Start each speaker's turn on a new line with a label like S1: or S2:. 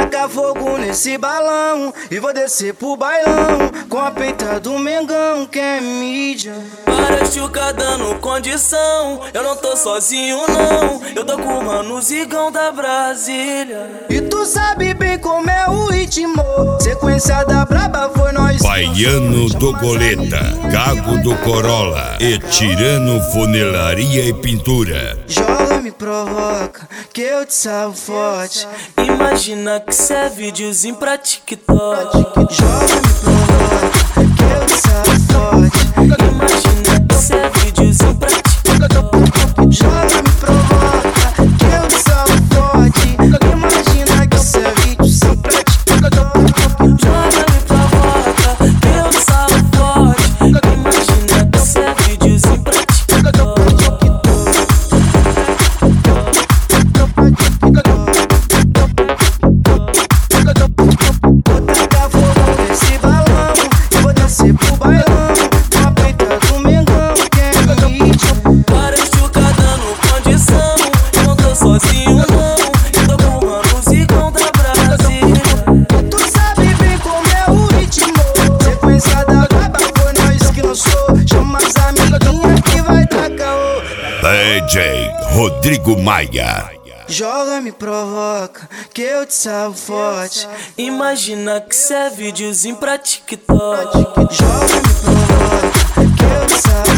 S1: tacar fogo nesse balão e vou descer pro bailão com a peita do Mengão, que é mídia.
S2: Para chuca dando condição, eu não tô sozinho não, eu tô com o mano Zigão da Brasília.
S1: E tu sabe bem como é o ritmo, sequência da braba foi nós.
S3: Baiano do Goleta, Gago do Corolla e Tirano Funelaria e Pintura.
S1: Joga, me provoca, que eu te salvo forte.
S2: Imagina que cê é videozinho pra TikTok.
S1: Joga, me provoca, que eu te salvo forte.
S2: Imagina que cê é videozinho pra TikTok.
S1: Joga, me provoca, que eu te salvo forte. Imagina que cê é videozinho pra TikTok.
S2: Joga, me provoca, que eu te salvo forte. Imagina que cê é videozinho pra TikTok.
S1: Pro bailão, com a peita do Mengão, que é mídia.
S2: Para chuca dando condição, eu não tô sozinho não, eu tô com o mano Zigão da Brasília.
S1: Tu sabe bem como é o ritmo, sequência da braba foi nós que lançou. Chama as amiguinhas que vai dar caô.
S3: DJ Rodrigo Maia.
S1: Joga, me provoca, que eu te salvo forte.
S2: Imagina que cê é videozinho pra TikTok.
S1: Joga, me provoca, que eu te salvo